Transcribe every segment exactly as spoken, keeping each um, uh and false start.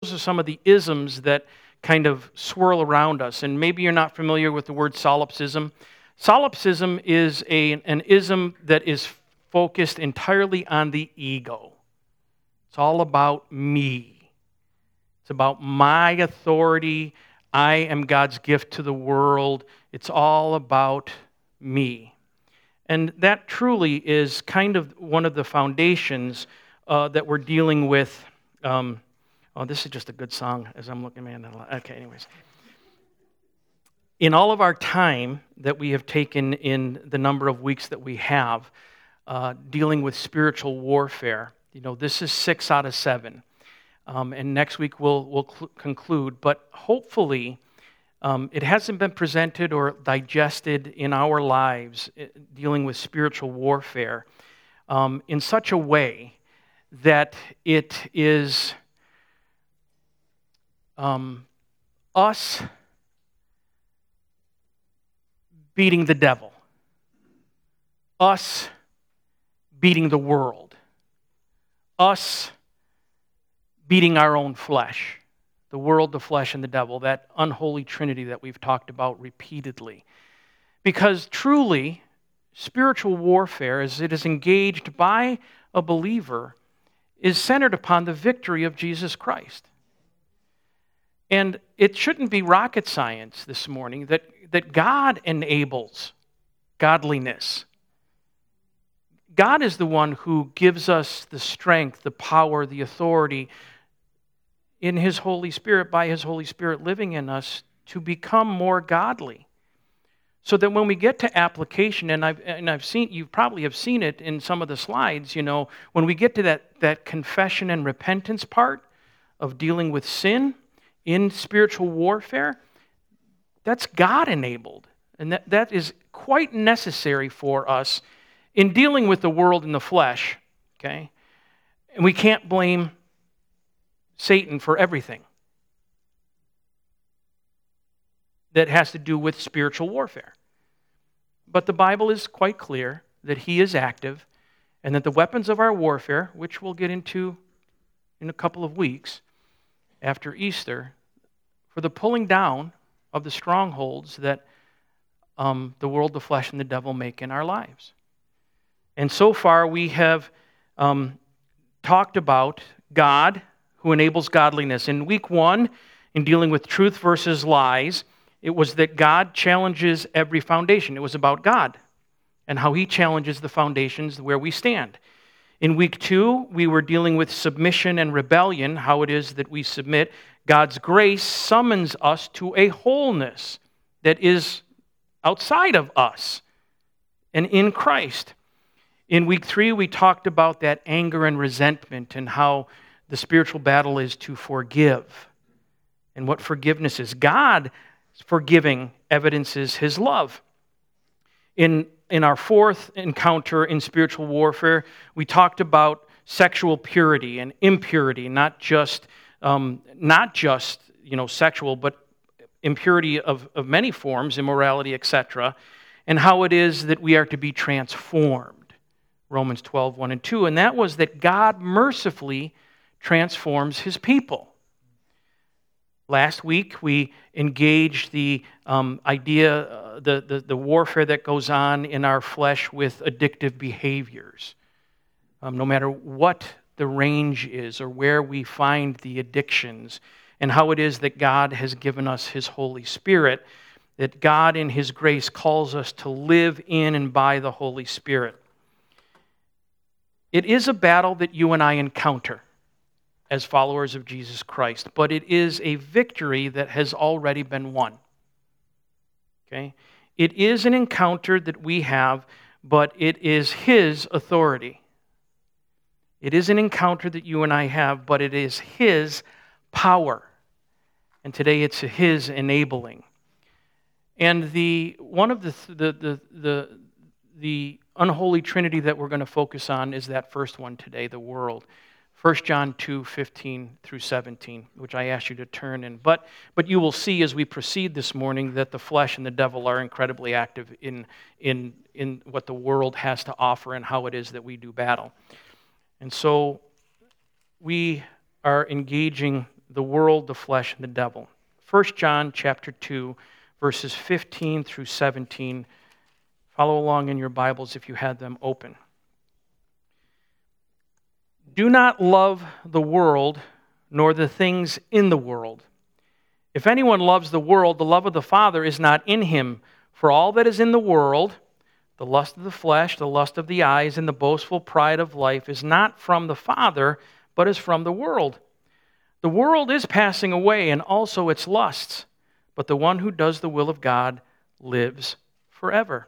Those are some of the isms that kind of swirl around us. And maybe you're not familiar with the word solipsism. Solipsism is a, an ism that is focused entirely on the ego. It's all about me. It's about my authority. I am God's gift to the world. It's all about me. And that truly is kind of one of the foundations uh, that we're dealing with. Um, oh, this is just a good song as I'm looking, man. Okay, anyways. In all of our time that we have taken in the number of weeks that we have uh, dealing with spiritual warfare, you know, this is six out of seven. Um, and next week we'll, we'll cl- conclude. But hopefully um, it hasn't been presented or digested in our lives uh, dealing with spiritual warfare um, in such a way that it is um, us beating the devil, us beating the world, us beating our own flesh, the world, the flesh, and the devil, that unholy trinity that we've talked about repeatedly. Because truly, spiritual warfare, as it is engaged by a believer, is centered upon the victory of Jesus Christ. And it shouldn't be rocket science this morning that, that God enables godliness. God is the one who gives us the strength, the power, the authority in His Holy Spirit, by His Holy Spirit living in us, to become more godly. So that when we get to application, and I've and I've seen, you probably have seen it in some of the slides, you know, when we get to that, that confession and repentance part of dealing with sin in spiritual warfare, that's God-enabled. And that, that is quite necessary for us in dealing with the world and the flesh, okay? And we can't blame Satan for everything that has to do with spiritual warfare. But the Bible is quite clear that he is active and that the weapons of our warfare, which we'll get into in a couple of weeks after Easter, for the pulling down of the strongholds that um, the world, the flesh, and the devil make in our lives. And so far we have um, talked about God who enables godliness. In week one, in dealing with truth versus lies, it was that God challenges every foundation. It was about God and how He challenges the foundations where we stand. In week two, we were dealing with submission and rebellion, how it is that we submit. God's grace summons us to a wholeness that is outside of us and in Christ. In week three, we talked about that anger and resentment and how the spiritual battle is to forgive and what forgiveness is. God forgiving evidences His love. In, in our fourth encounter in spiritual warfare, we talked about sexual purity and impurity, not just um, not just you know sexual, but impurity of, of many forms, immorality, et cetera, and how it is that we are to be transformed. Romans twelve, one and two. And that was that God mercifully transforms His people. Last week, we engaged the um, idea, uh, the, the, the warfare that goes on in our flesh with addictive behaviors. Um, no matter what the range is or where we find the addictions, and how it is that God has given us His Holy Spirit, that God in His grace calls us to live in and by the Holy Spirit. It is a battle that you and I encounter as followers of Jesus Christ, but it is a victory that has already been won. Okay? It is an encounter that we have, but it is His authority. It is an encounter that you and I have, but it is His power. And today it's His enabling. And the one of the the the the, the unholy trinity that we're going to focus on is that first one today, the world. First John two, fifteen through seventeen, which I ask you to turn in. But, but you will see as we proceed this morning that the flesh and the devil are incredibly active in, in, in what the world has to offer and how it is that we do battle. And so we are engaging the world, the flesh, and the devil. First John chapter two, verses fifteen through seventeen. Follow along in your Bibles if you had them open. Do not love the world, nor the things in the world. If anyone loves the world, the love of the Father is not in him. For all that is in the world, the lust of the flesh, the lust of the eyes, and the boastful pride of life, is not from the Father, but is from the world. The world is passing away, and also its lusts, but the one who does the will of God lives forever.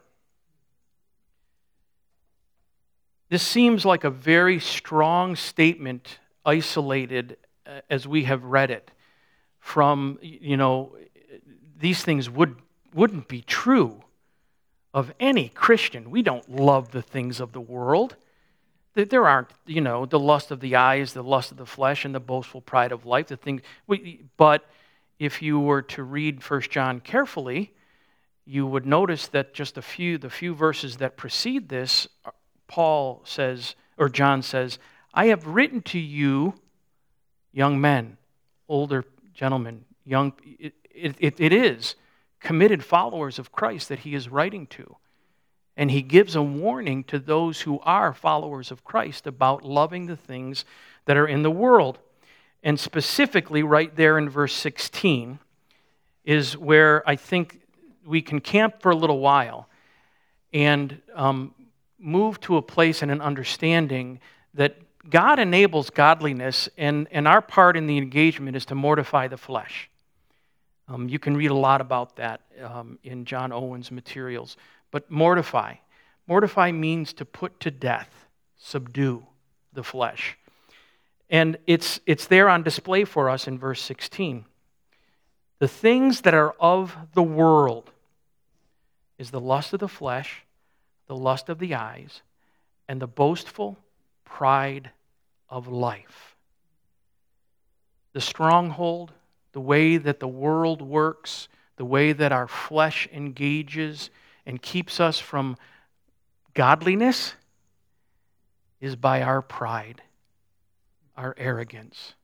This seems like a very strong statement, isolated uh, as we have read it, from, you know, these things would, wouldn't be true of any Christian. We don't love the things of the world. There aren't, you know, the lust of the eyes, the lust of the flesh, and the boastful pride of life. The thing, but if you were to read First John carefully, you would notice that just a few, the few verses that precede this, Paul says, or John says, I have written to you, young men, older gentlemen, young, it, it, it is committed followers of Christ that he is writing to. And he gives a warning to those who are followers of Christ about loving the things that are in the world. And specifically right there in verse sixteen is where I think we can camp for a little while and um, move to a place and an understanding that God enables godliness, and, and our part in the engagement is to mortify the flesh. Um, you can read a lot about that um, in John Owen's materials. But mortify. Mortify means to put to death, subdue the flesh. And it's, it's there on display for us in verse sixteen. The things that are of the world is the lust of the flesh, the lust of the eyes, and the boastful pride of life. The stronghold, the way that the world works, the way that our flesh engages and keeps us from godliness is by our pride, our arrogance,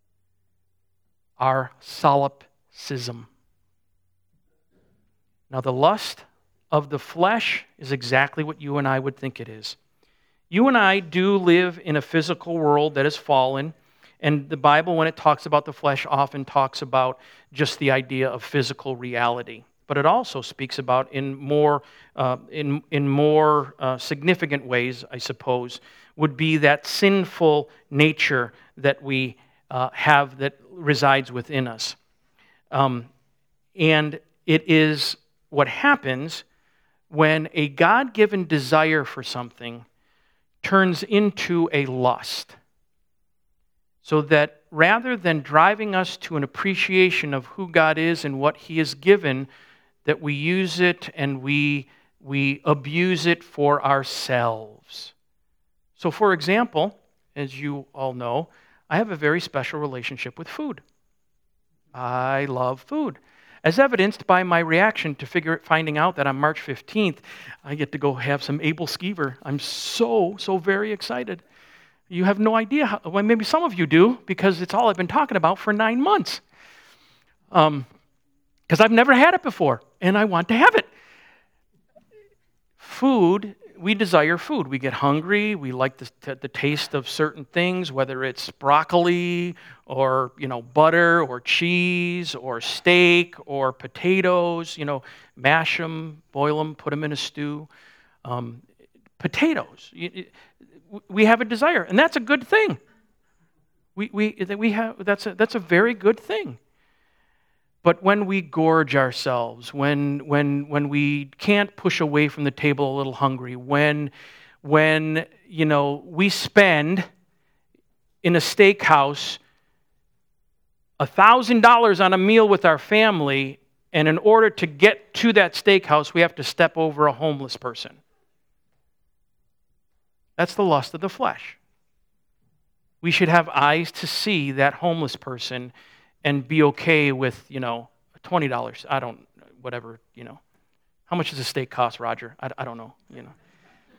our solipsism. Now, the lust of the flesh is exactly what you and I would think it is. You and I do live in a physical world that is fallen, and the Bible, when it talks about the flesh, often talks about just the idea of physical reality. But it also speaks about in more, uh, in, in more uh, significant ways, I suppose, would be that sinful nature that we uh, have that resides within us. Um, and it is what happens when a God-given desire for something turns into a lust. So that rather than driving us to an appreciation of who God is and what He has given, that we use it and we, we abuse it for ourselves. So, for example, as you all know, I have a very special relationship with food. I love food. As evidenced by my reaction to figure, finding out that on March fifteenth, I get to go have some Abel Skeever. I'm so, so very excited. You have no idea how, well, maybe some of you do, because it's all I've been talking about for nine months. Um, because I've never had it before, and I want to have it. Food, we desire food. We get hungry. We like the, the taste of certain things, whether it's broccoli or, you know, butter or cheese or steak or potatoes. You know, mash them, boil them, put them in a stew. Um, potatoes. We have a desire, and that's a good thing. We we we have that's a that's a very good thing. But when we gorge ourselves, when when when we can't push away from the table a little hungry, when when you know we spend in a steakhouse a thousand dollars on a meal with our family, and in order to get to that steakhouse, we have to step over a homeless person. That's the lust of the flesh. We should have eyes to see that homeless person and be okay with, you know, twenty dollars. I don't, whatever, you know. How much does a steak cost, Roger? I, I don't know, you know.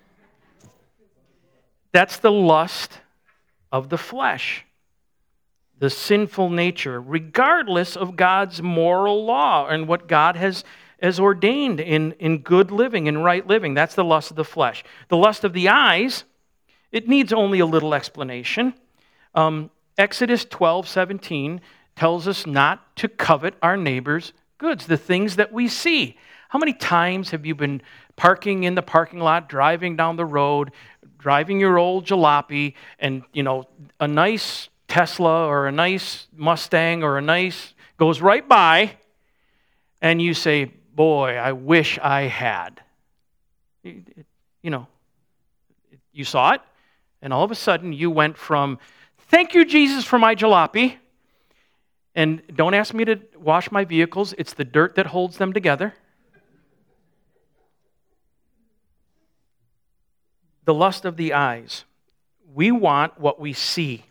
That's the lust of the flesh. the sinful nature, regardless of God's moral law and what God has, has ordained in, in good living and right living. That's the lust of the flesh. The lust of the eyes, it needs only a little explanation. Um, Exodus twelve seventeen tells us not to covet our neighbor's goods, the things that we see. How many times have you been parking in the parking lot, driving down the road, driving your old jalopy, and, you know, a nice Tesla or a nice Mustang or a nice goes right by, and you say, boy, I wish I had. You know, you saw it, and all of a sudden you went from, thank you, Jesus, for my jalopy, and don't ask me to wash my vehicles, it's the dirt that holds them together. The lust of the eyes. We want what we see.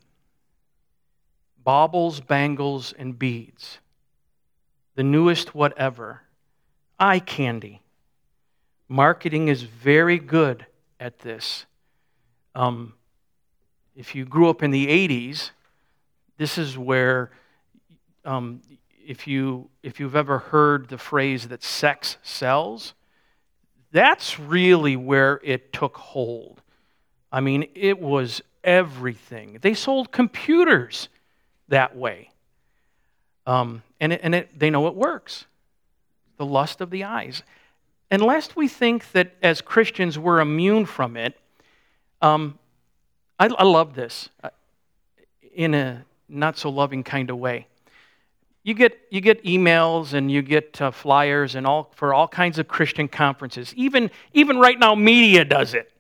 Baubles, bangles, and beads. The newest whatever. Eye candy. Marketing is very good at this. Um, if you grew up in the eighties, this is where, um, if you if you've ever heard the phrase that sex sells, that's really where it took hold. I mean, it was everything. They sold computers that way. Um, and it, and it, they know it works. The lust of the eyes. And lest we think that as Christians we're immune from it, um, I, I love this in a not so loving kind of way. You get you get emails and you get uh, flyers and all for all kinds of Christian conferences. Even even right now, media does it.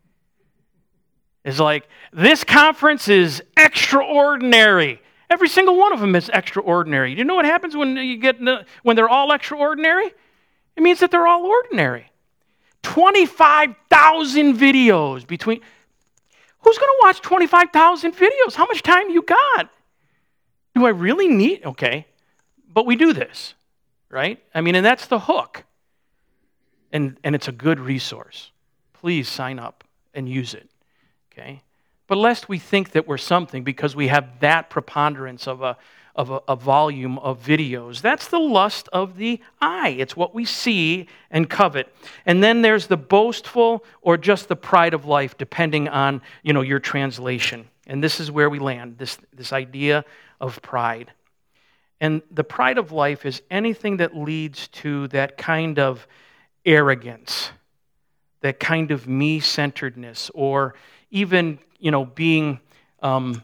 It's like, this conference is extraordinary. Every single one of them is extraordinary. Do you know what happens when you get when they're all extraordinary? It means that they're all ordinary. twenty-five thousand videos between. Who's going to watch twenty-five thousand videos? How much time you got? Do I really need? Okay. But we do this, right? I mean, and that's the hook. And, and it's a good resource. Please sign up and use it, okay? But lest we think that we're something because we have that preponderance of a, of a, a volume of videos. That's the lust of the eye. It's what we see and covet. And then there's the boastful or just the pride of life, depending on, you know, your translation. And this is where we land, this, this idea of pride. And the pride of life is anything that leads to that kind of arrogance, that kind of me-centeredness, or even, you know, being um,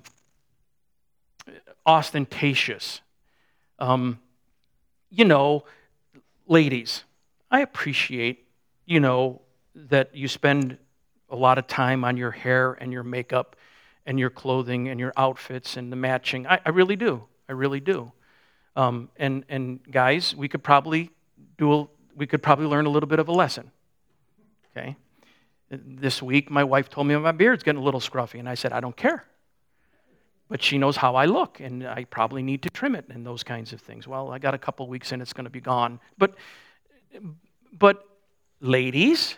ostentatious. Um, you know, ladies, I appreciate, you know, that you spend a lot of time on your hair and your makeup and your clothing and your outfits and the matching. I, I really do. I really do. Um, and and guys, we could probably do a, we could probably learn a little bit of a lesson. Okay. This week, my wife told me my beard's getting a little scruffy, and I said I don't care. But she knows how I look, and I probably need to trim it and those kinds of things. Well, I got a couple weeks and it's going to be gone. But but ladies,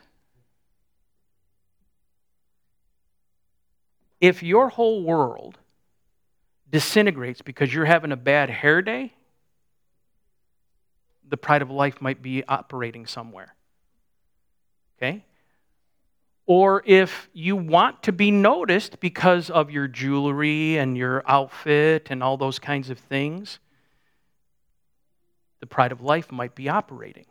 if your whole world disintegrates because you're having a bad hair day, the pride of life might be operating somewhere. Okay? Or if you want to be noticed because of your jewelry and your outfit and all those kinds of things, the pride of life might be operating.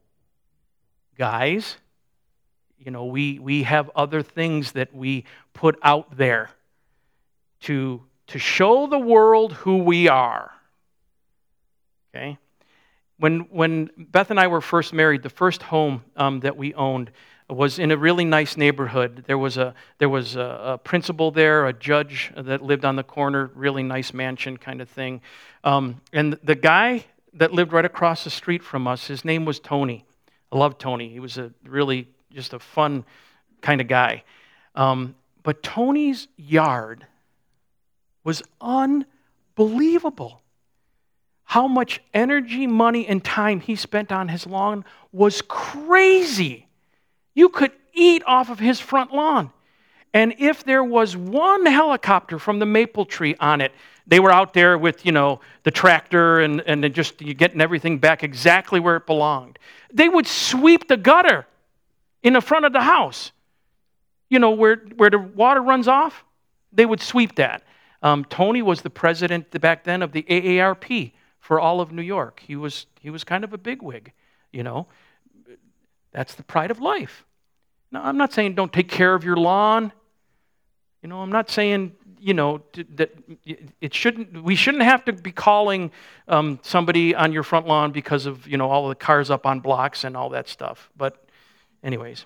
Guys, you know, we, we have other things that we put out there to, to show the world who we are. Okay? When, when Beth and I were first married, the first home um, that we owned was in a really nice neighborhood. There was a there was a, a principal there, a judge that lived on the corner, really nice mansion kind of thing. Um, and the guy that lived right across the street from us, his name was Tony. I love Tony. He was a really just a fun kind of guy. Um, but Tony's yard was unbelievable. How much energy, money, and time he spent on his lawn was crazy. You could eat off of his front lawn. And if there was one helicopter from the maple tree on it, they were out there with, you know, the tractor and, and then just you getting everything back exactly where it belonged. They would sweep the gutter in the front of the house. You know, where, where the water runs off, they would sweep that. Um, Tony was the president back then of the A A R P for all of New York. He was, he was kind of a bigwig, you know. That's the pride of life. Now, I'm not saying don't take care of your lawn. You know, I'm not saying, you know, that it shouldn't, we shouldn't have to be calling um, somebody on your front lawn because of, you know, all the cars up on blocks and all that stuff. But anyways,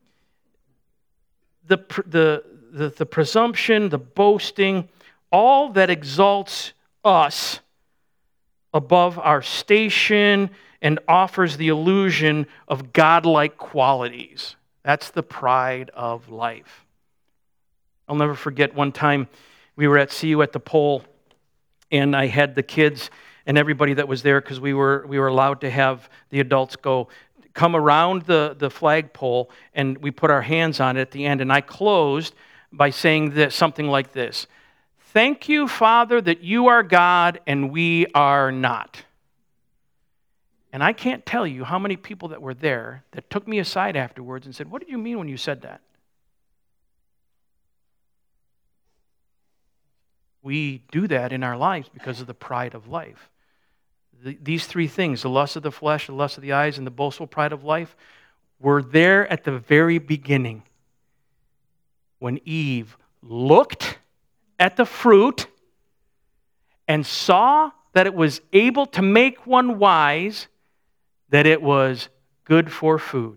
the the the, the presumption, the boasting, all that exalts us above our station and offers the illusion of godlike qualities. That's the pride of life. I'll never forget one time we were at See You at the Pole, and I had the kids and everybody that was there, because we were we were allowed to have the adults go, come around the, the flagpole, and we put our hands on it at the end, and I closed by saying this, something like this: "Thank you, Father, that you are God and we are not." And I can't tell you how many people that were there that took me aside afterwards and said, "What did you mean when you said that?" We do that in our lives because of the pride of life. The, these three things, the lust of the flesh, the lust of the eyes, and the boastful pride of life, were there at the very beginning when Eve looked at the fruit and saw that it was able to make one wise, that it was good for food.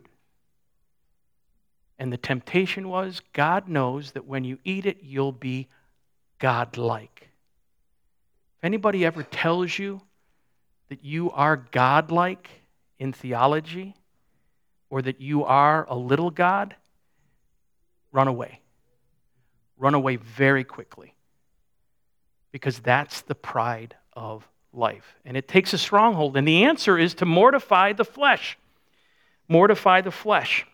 And the temptation was, God knows that when you eat it, you'll be godlike. If anybody ever tells you that you are godlike in theology, or that you are a little God, run away. Run away very quickly. Because that's the pride of life. And it takes a stronghold. And the answer is to mortify the flesh. Mortify the flesh.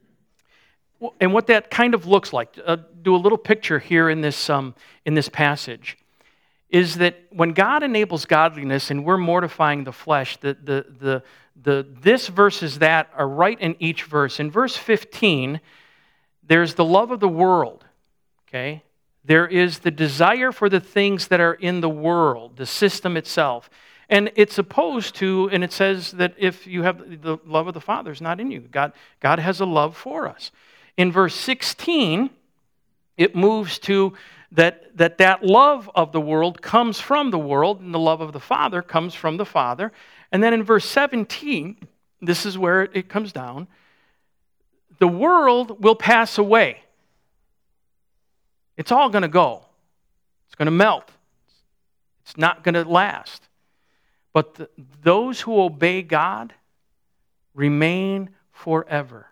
And what that kind of looks like, uh, do a little picture here in this um, in this passage, is that when God enables godliness and we're mortifying the flesh, the the the the this versus that are right in each verse. In verse fifteen, there's the love of the world. Okay, there is the desire for the things that are in the world, the system itself. And it's opposed to, and it says that if you have the love of the Father is not in you. God, God has a love for us. In verse sixteen, it moves to that, that that love of the world comes from the world, and the love of the Father comes from the Father. And then in verse seventeen, this is where it comes down, the world will pass away. It's all going to go. It's going to melt. It's not going to last. But the, those who obey God remain forever.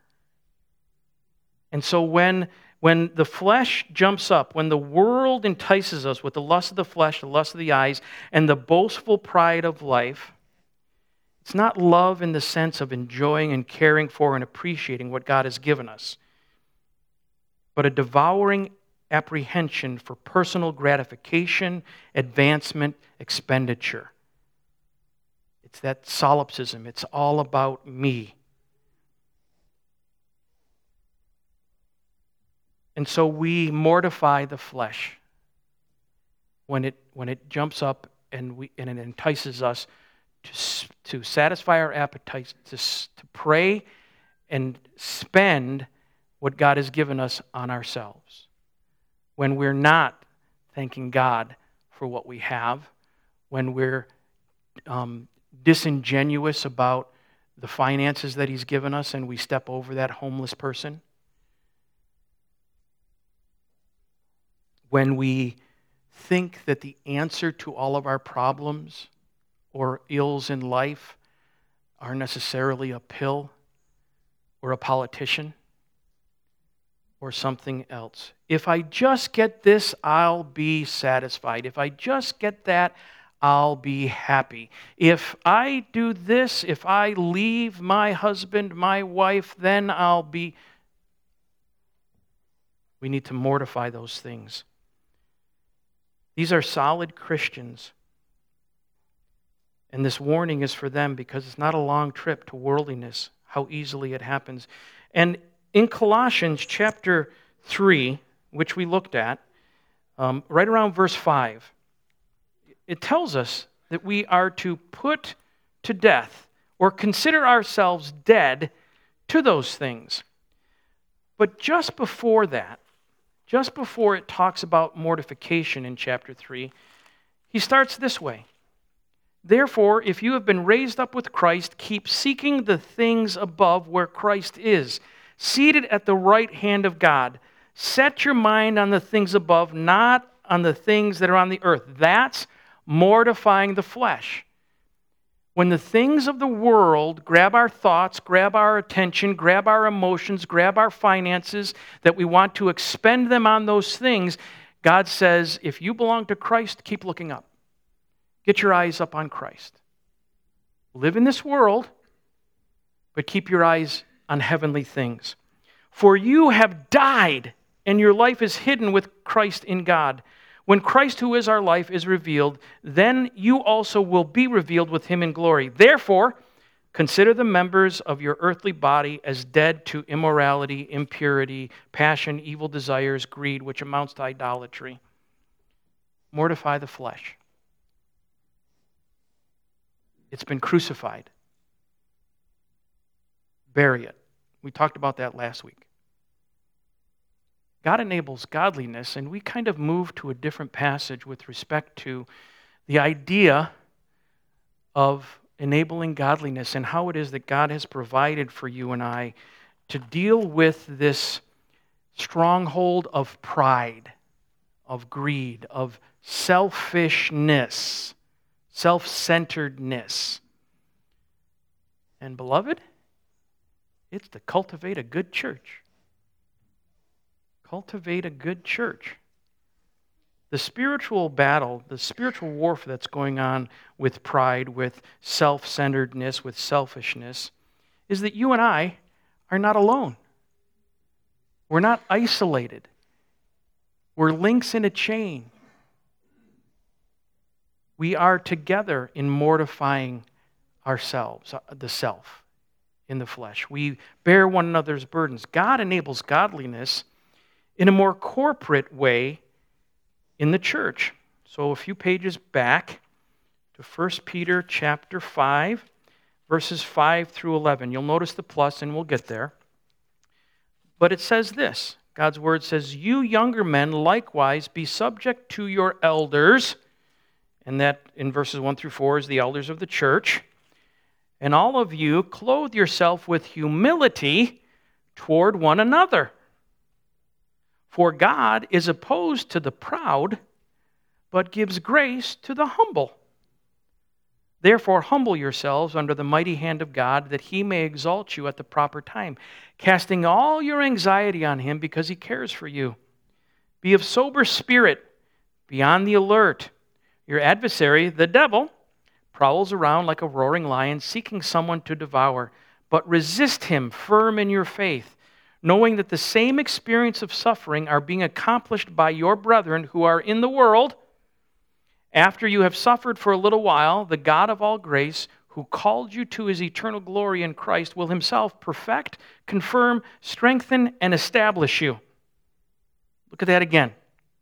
And so when, when the flesh jumps up, when the world entices us with the lust of the flesh, the lust of the eyes, and the boastful pride of life, it's not love in the sense of enjoying and caring for and appreciating what God has given us, but a devouring apprehension for personal gratification, advancement, expenditure. It's that solipsism. It's all about me. And so we mortify the flesh when it when it jumps up and we and it entices us to to satisfy our appetites, to to pray and spend what God has given us on ourselves. When we're not thanking God for what we have, when we're um, disingenuous about the finances that He's given us and we step over that homeless person. When we think that the answer to all of our problems or ills in life are necessarily a pill or a politician or something else. If I just get this, I'll be satisfied. If I just get that, I'll be happy. If I do this, if I leave my husband, my wife, then I'll be... We need to mortify those things. These are solid Christians. And this warning is for them because it's not a long trip to worldliness, how easily it happens. And in Colossians chapter three, which we looked at, um, right around verse five, it tells us that we are to put to death or consider ourselves dead to those things. But just before that, just before it talks about mortification in chapter three, he starts this way. Therefore, if you have been raised up with Christ, keep seeking the things above where Christ is, seated at the right hand of God. Set your mind on the things above, not on the things that are on the earth. That's mortifying the flesh. When the things of the world grab our thoughts, grab our attention, grab our emotions, grab our finances, that we want to expend them on those things, God says, if you belong to Christ, keep looking up. Get your eyes up on Christ. Live in this world, but keep your eyes on heavenly things. For you have died, and your life is hidden with Christ in God. When Christ, who is our life, is revealed, then you also will be revealed with him in glory. Therefore, consider the members of your earthly body as dead to immorality, impurity, passion, evil desires, greed, which amounts to idolatry. Mortify the flesh. It's been crucified. Bury it. We talked about that last week. God enables godliness, and we kind of move to a different passage with respect to the idea of enabling godliness and how it is that God has provided for you and I to deal with this stronghold of pride, of greed, of selfishness, self-centeredness. And beloved, it's to cultivate a good church. Cultivate a good church. The spiritual battle, the spiritual warfare that's going on with pride, with self-centeredness, with selfishness, is that you and I are not alone. We're not isolated. We're links in a chain. We are together in mortifying ourselves, the self, in the flesh. We bear one another's burdens. God enables godliness in a more corporate way in the church. So a few pages back to First Peter chapter five, verses five through eleven. You'll notice the plus, and we'll get there. But it says this. God's word says, you younger men likewise be subject to your elders. And that in verses one through four is the elders of the church. And all of you clothe yourself with humility toward one another. For God is opposed to the proud, but gives grace to the humble. Therefore, humble yourselves under the mighty hand of God, that he may exalt you at the proper time, casting all your anxiety on him because he cares for you. Be of sober spirit, be on the alert. Your adversary, the devil, prowls around like a roaring lion, seeking someone to devour. But resist him firm in your faith, knowing that the same experience of suffering are being accomplished by your brethren who are in the world. After you have suffered for a little while, the God of all grace, who called you to his eternal glory in Christ, will himself perfect, confirm, strengthen, and establish you. Look at that again.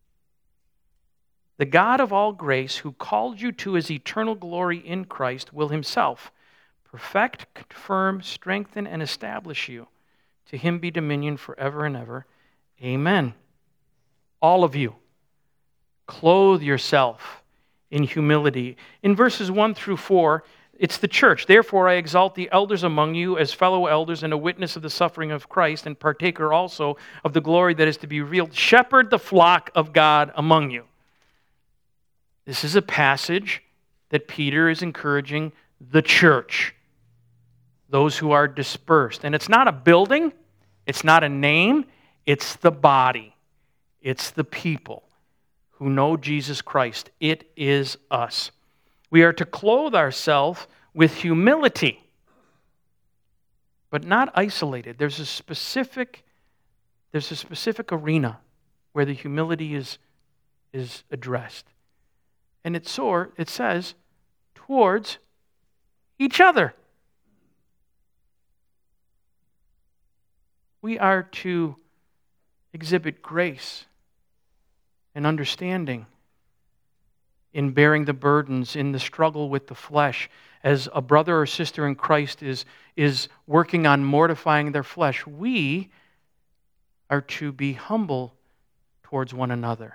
The God of all grace, who called you to his eternal glory in Christ, will himself perfect, confirm, strengthen, and establish you. To him be dominion forever and ever. Amen. All of you, clothe yourself in humility. In verses one through four, it's the church. Therefore I exalt the elders among you as fellow elders and a witness of the suffering of Christ and partaker also of the glory that is to be revealed. Shepherd the flock of God among you. This is a passage that Peter is encouraging the church, those who are dispersed. And it's not a building, it's not a name, it's the body. It's the people who know Jesus Christ. It is us. We are to clothe ourselves with humility, but not isolated. There's a specific, there's a specific arena where the humility is, is addressed. And it, soar, it says, towards each other. We are to exhibit grace and understanding in bearing the burdens, in the struggle with the flesh. As a brother or sister in Christ is, is working on mortifying their flesh, we are to be humble towards one another.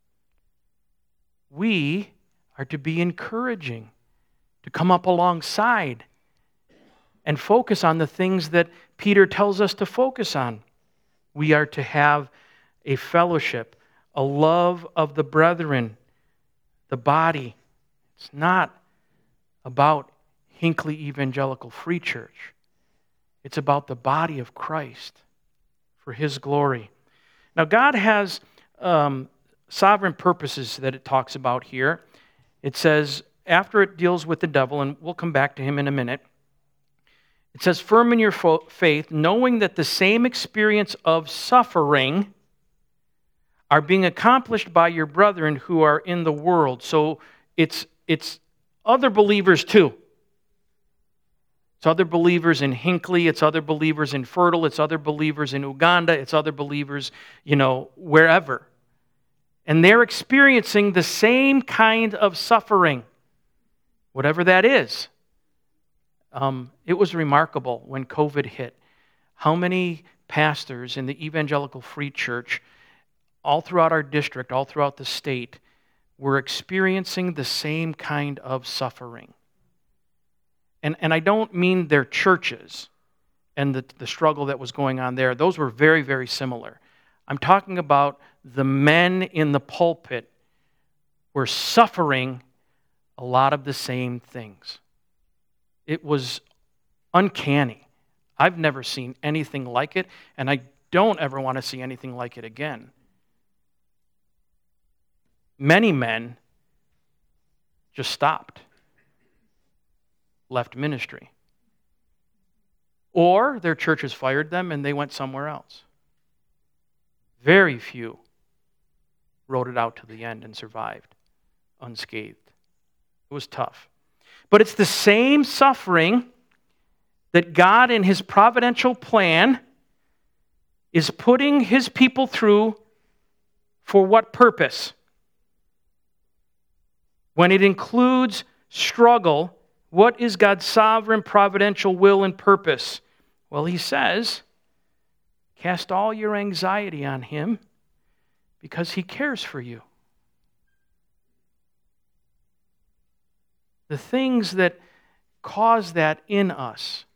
We are to be encouraging, to come up alongside and focus on the things that Peter tells us to focus on. We are to have a fellowship, a love of the brethren, the body. It's not about Hinckley Evangelical Free Church. It's about the body of Christ for His glory. Now, God has um, sovereign purposes that it talks about here. It says, after it deals with the devil, and we'll come back to him in a minute, it says, firm in your faith, knowing that the same experience of suffering are being accomplished by your brethren who are in the world. So it's, it's other believers too. It's other believers in Hinckley, it's other believers in Fertile, it's other believers in Uganda, it's other believers, you know, wherever. And they're experiencing the same kind of suffering, whatever that is. Um, it was remarkable when COVID hit, how many pastors in the Evangelical Free Church, all throughout our district, all throughout the state, were experiencing the same kind of suffering. And, and I don't mean their churches and the, the struggle that was going on there. Those were very, very similar. I'm talking about the men in the pulpit were suffering a lot of the same things. It was uncanny. I've never seen anything like it, and I don't ever want to see anything like it again. Many men just stopped, left ministry. Or their churches fired them and they went somewhere else. Very few rode it out to the end and survived unscathed. It was tough. But it's the same suffering that God in His providential plan is putting His people through for what purpose? When it includes struggle, what is God's sovereign providential will and purpose? Well, He says, cast all your anxiety on Him because He cares for you. The things that cause that in us,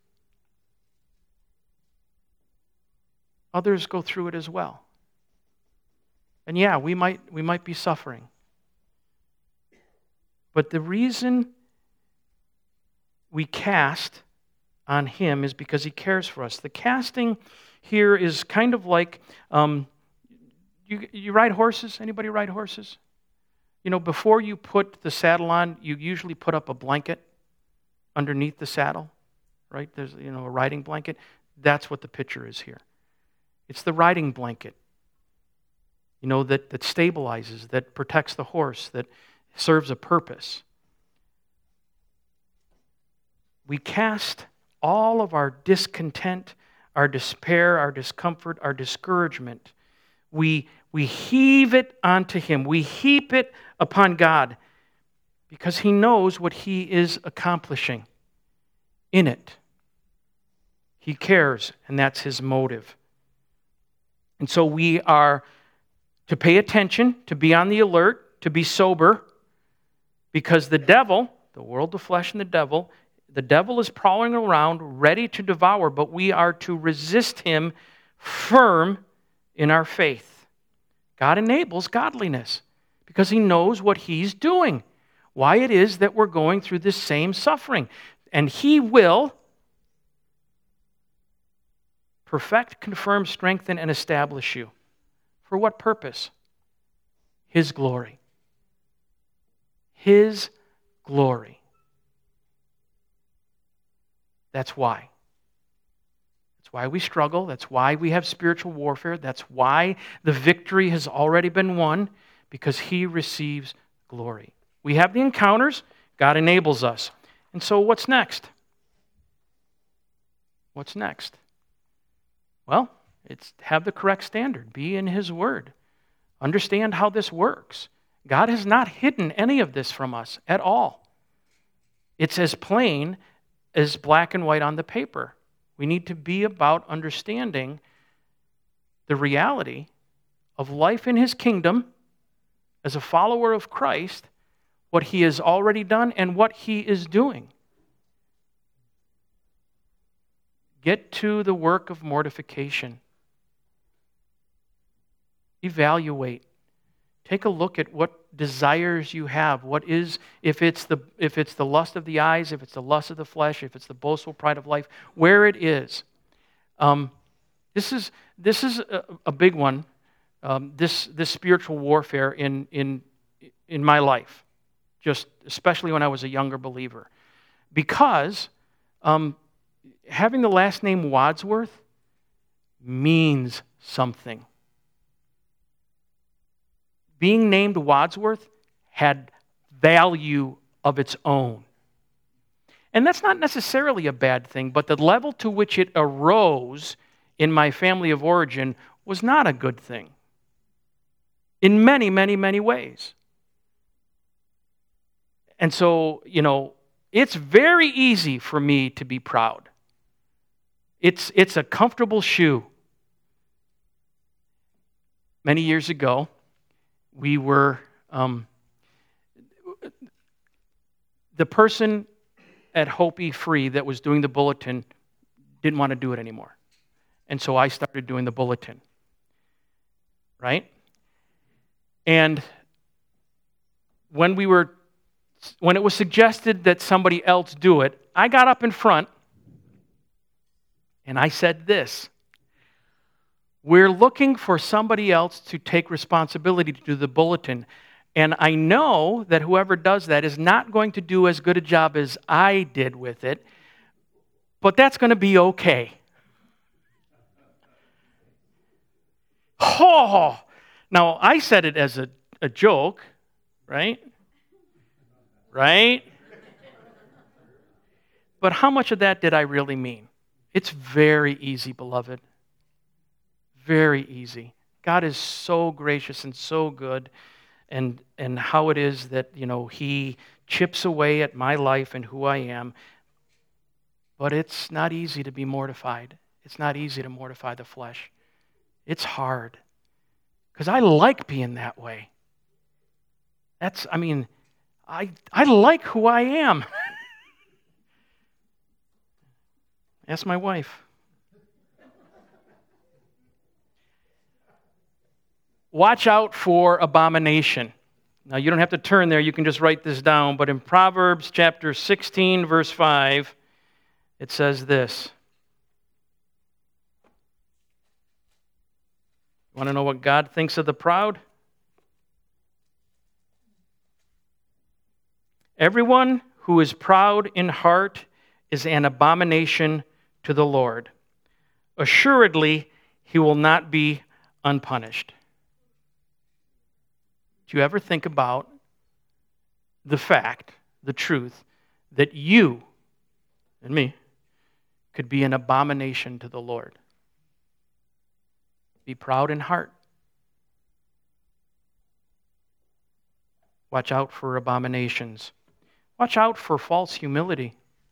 others go through it as well. And yeah, we might we might be suffering. But the reason we cast on Him is because He cares for us. The casting here is kind of like, um, you, you ride horses? Anybody ride horses? You know, before you put the saddle on, you usually put up a blanket underneath the saddle, right? There's, you know, a riding blanket. That's what the picture is here. It's the riding blanket, you know, that, that stabilizes, that protects the horse, that serves a purpose. We cast all of our discontent, our despair, our discomfort, our discouragement. We, we heave it onto Him. We heap it upon God because He knows what He is accomplishing in it. He cares, and that's His motive. And so we are to pay attention, to be on the alert, to be sober, because the devil, the world, the flesh, and the devil, the devil is prowling around, ready to devour, but we are to resist him firm in our faith. God enables godliness because He knows what He's doing, why it is that we're going through this same suffering. And He will perfect, confirm, strengthen, and establish you. For what purpose? His glory. His glory. That's why. That's why we struggle. That's why we have spiritual warfare. That's why the victory has already been won, because He receives glory. We have the encounters. God enables us. And so what's next? What's next? Well, it's have the correct standard. Be in His Word. Understand how this works. God has not hidden any of this from us at all. It's as plain as black and white on the paper. We need to be about understanding the reality of life in His kingdom as a follower of Christ, what He has already done and what He is doing. Get to the work of mortification. Evaluate. Take a look at what desires you have. What is, if it's the if it's the lust of the eyes, if it's the lust of the flesh, if it's the boastful pride of life, where it is. Um, this is this is a, a big one. Um, this this spiritual warfare in in in my life, just especially when I was a younger believer, because um, having the last name Wadsworth means something. Being named Wadsworth had value of its own. And that's not necessarily a bad thing, but the level to which it arose in my family of origin was not a good thing. In many, many, many ways. And so, you know, it's very easy for me to be proud. It's, it's a comfortable shoe. Many years ago, we were, um, the person at Hopi Free that was doing the bulletin didn't want to do it anymore. And so I started doing the bulletin. Right? And when we were, when it was suggested that somebody else do it, I got up in front and I said this: we're looking for somebody else to take responsibility to do the bulletin. And I know that whoever does that is not going to do as good a job as I did with it, but that's going to be okay. Oh, now I said it as a, a joke, right? Right? But how much of that did I really mean? It's very easy, beloved. Very easy. God is so gracious and so good, and and how it is that, you know, He chips away at my life and who I am. But it's not easy to be mortified. It's not easy to mortify the flesh. It's hard. Because I like being that way. That's, I mean, I I like who I am. Ask my wife. Watch out for abomination. Now, you don't have to turn there. You can just write this down. But in Proverbs chapter sixteen, verse five, it says this. Want to know what God thinks of the proud? Everyone who is proud in heart is an abomination to the Lord. Assuredly, he will not be unpunished. Do you ever think about the fact, the truth, that you and me could be an abomination to the Lord? Be proud in heart. Watch out for abominations. Watch out for false humility.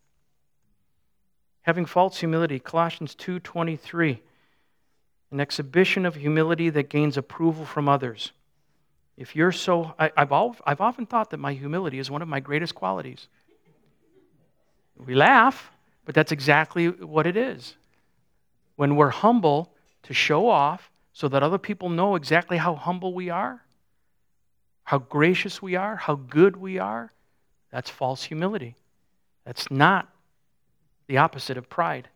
Having false humility, Colossians two twenty-three, an exhibition of humility that gains approval from others. If you're so, I, I've, all, I've often thought that my humility is one of my greatest qualities. We laugh, but that's exactly what it is. When we're humble to show off so that other people know exactly how humble we are, how gracious we are, how good we are, that's false humility. That's not the opposite of pride.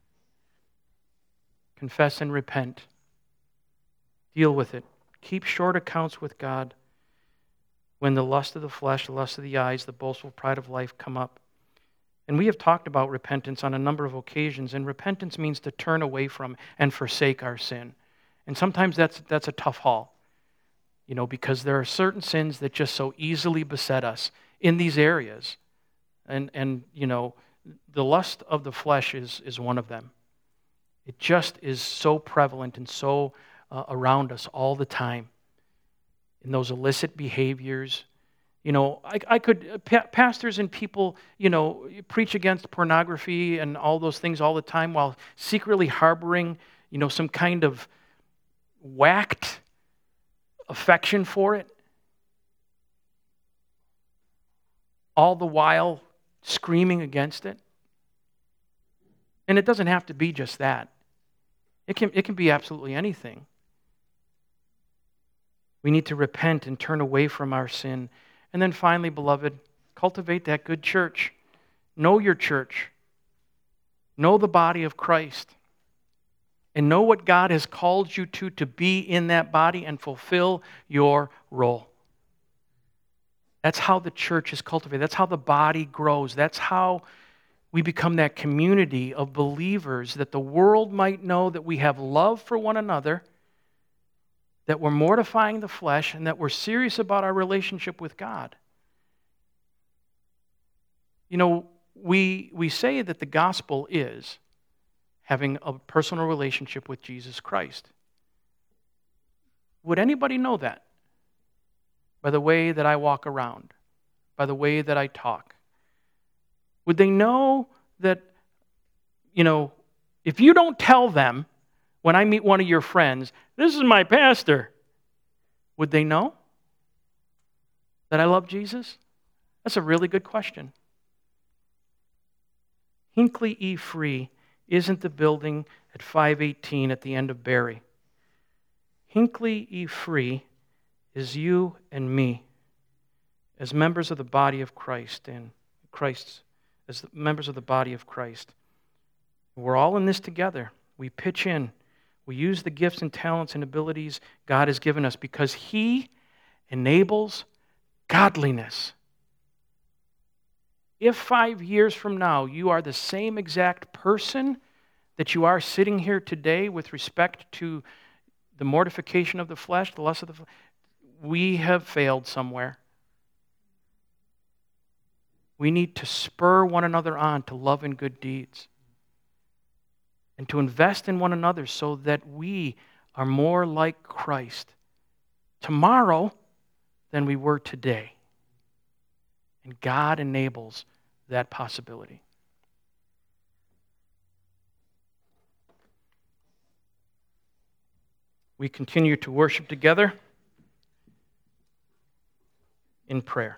Confess and repent. Deal with it. Keep short accounts with God when the lust of the flesh, the lust of the eyes, the boastful pride of life come up. And And we have talked about repentance on a number of occasions, and repentance means to turn away from and forsake our sin. And sometimes that's that's a tough haul, you know, because there are certain sins that just so easily beset us in these areas. And, and you know, the lust of the flesh is, is one of them. It just is so prevalent and so uh, around us all the time. In those illicit behaviors. You know, I, I could, pa- pastors and people, you know, preach against pornography and all those things all the time while secretly harboring, you know, some kind of whacked affection for it. All the while screaming against it. And it doesn't have to be just that. It can, it can be absolutely anything. We need to repent and turn away from our sin. And then finally, beloved, cultivate that good church. Know your church. Know the body of Christ. And know what God has called you to, to be in that body and fulfill your role. That's how the church is cultivated. That's how the body grows. That's how we become that community of believers that the world might know that we have love for one another, that we're mortifying the flesh, and that we're serious about our relationship with God. You know, we, we say that the gospel is having a personal relationship with Jesus Christ. Would anybody know that? By the way that I walk around, by the way that I talk. Would they know that, you know, if you don't tell them when I meet one of your friends, this is my pastor, would they know that I love Jesus? That's a really good question. Hinckley E. Free isn't the building at five eighteen at the end of Barry. Hinckley E. Free is you and me as members of the body of Christ and Christ's as members of the body of Christ. We're all in this together. We pitch in. We use the gifts and talents and abilities God has given us because He enables godliness. If five years from now you are the same exact person that you are sitting here today with respect to the mortification of the flesh, the lust of the flesh, we have failed somewhere. We need to spur one another on to love and good deeds and to invest in one another so that we are more like Christ tomorrow than we were today. And God enables that possibility. We continue to worship together in prayer.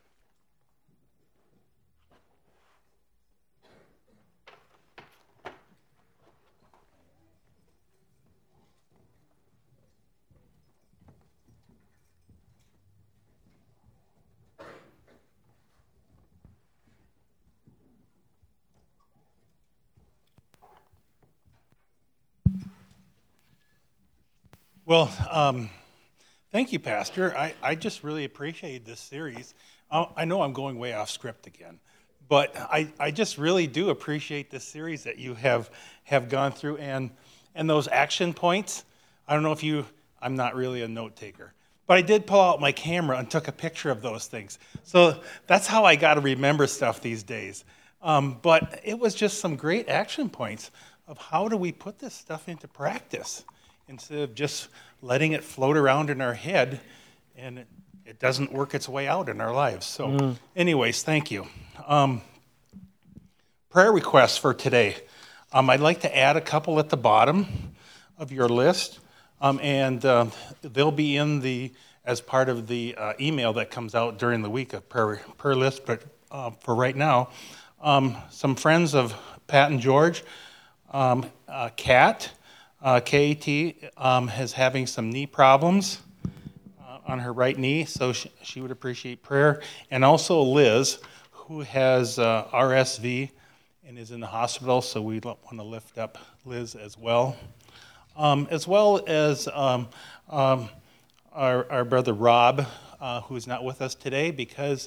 Well, um, thank you, Pastor. I, I just really appreciate this series. I, I know I'm going way off script again, but I, I just really do appreciate this series that you have have gone through and and those action points. I don't know if you, I'm not really a note taker, but I did pull out my camera and took a picture of those things. So that's how I got to remember stuff these days. Um, but it was just some great action points of how do we put this stuff into practice, instead of just letting it float around in our head and it, it doesn't work its way out in our lives. So mm. anyways, thank you. Um, prayer requests for today. Um, I'd like to add a couple at the bottom of your list, um, and uh, they'll be in the, as part of the uh, email that comes out during the week of prayer, prayer list, but uh, for right now, um, some friends of Pat and George, um, uh, Kat, Uh, K A T um, is having some knee problems uh, on her right knee, so she, she would appreciate prayer. And also Liz, who has uh, R S V and is in the hospital, so we want to lift up Liz as well. Um, as well as um, um, our, our brother Rob, uh, who is not with us today because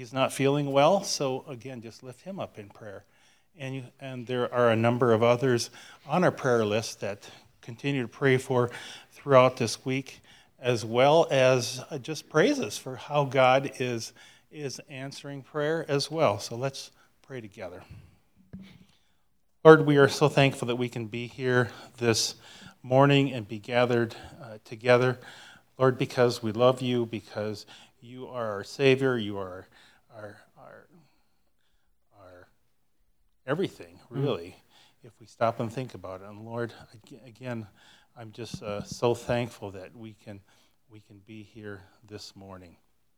he's not feeling well, so again, just lift him up in prayer. And you, and there are a number of others on our prayer list that continue to pray for throughout this week, as well as uh, just praises for how God is is answering prayer as well. So let's pray together. Lord, we are so thankful that we can be here this morning and be gathered uh, together. Lord, because we love you, because you are our Savior, you are our our, our everything, really, mm. if we stop and think about it. And Lord, again, I'm just uh, so thankful that we can we can be here this morning.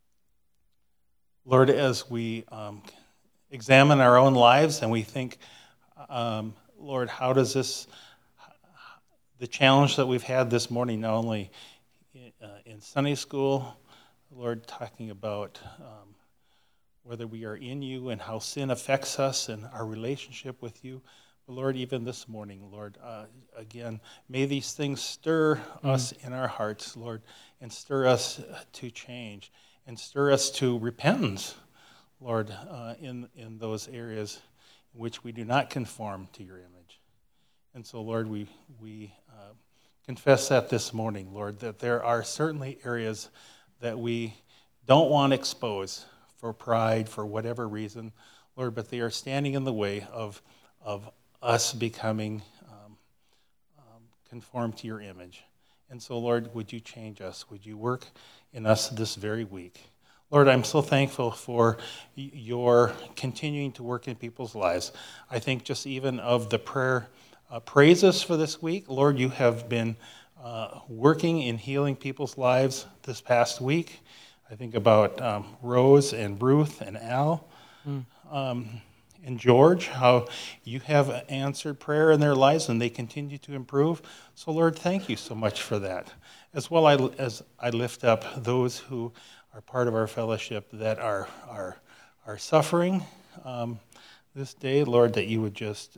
Lord, as we um, examine our own lives and we think, um, Lord, how does this, the challenge that we've had this morning, not only in, uh, in Sunday school, Lord, talking about um, whether we are in you and how sin affects us and our relationship with you. But Lord, even this morning, Lord, uh, again, may these things stir mm. us in our hearts, Lord, and stir us to change and stir us to repentance, Lord, uh, in, in those areas in which we do not conform to your image. And so, Lord, we, we uh, confess that this morning, Lord, that there are certainly areas that we don't want to expose for pride, for whatever reason, Lord, but they are standing in the way of, of us becoming um, um, conformed to your image. And so, Lord, would you change us? Would you work in us this very week? Lord, I'm so thankful for your continuing to work in people's lives. I think just even of the prayer uh, praises for this week, Lord, you have been uh, working in healing people's lives this past week. I think about um, Rose and Ruth and Al mm. um, and George, how you have answered prayer in their lives and they continue to improve. So, Lord, thank you so much for that. As well as I lift up those who are part of our fellowship that are are, are suffering um, this day, Lord, that you would just uh,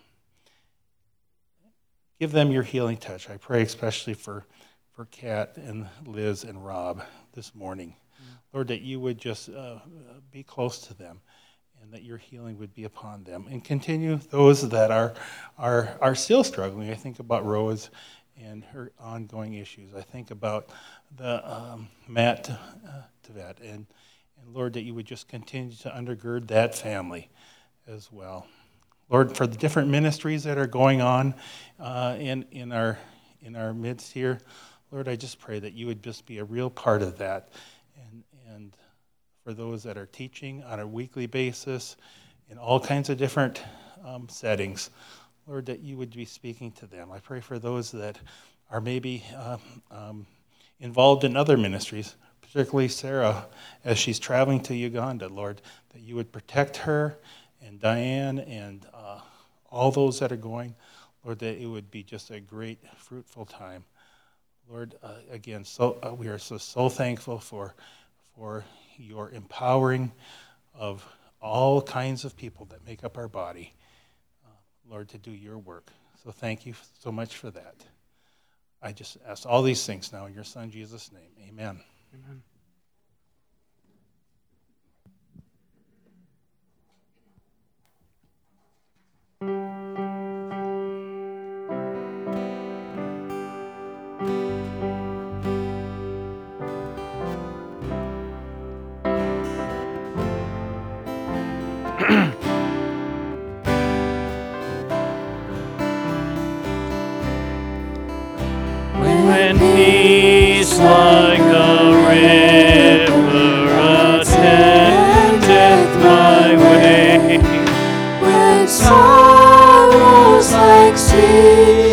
give them your healing touch. I pray especially for, for Kat and Liz and Rob this morning. Mm. Lord, that you would just uh, be close to them and that your healing would be upon them. And continue those that are are are still struggling. I think about Rose and her ongoing issues. I think about the um, Matt uh, Tevet, and, and Lord, that you would just continue to undergird that family as well. Lord, for the different ministries that are going on uh, in in our in our midst here, Lord, I just pray that you would just be a real part of that, and and for those that are teaching on a weekly basis in all kinds of different um, settings, Lord, that you would be speaking to them. I pray for those that are maybe uh, um, involved in other ministries, particularly Sarah, as she's traveling to Uganda, Lord, that you would protect her and Diane and uh, all those that are going, Lord, that it would be just a great, fruitful time. Lord, uh, again, so uh, we are so, so thankful for, for your empowering of all kinds of people that make up our body, Lord, to do your work. So thank you so much for that. I just ask all these things now in your Son, Jesus' name. Amen. Amen. When peace like a river attendeth my way, when sorrows like sea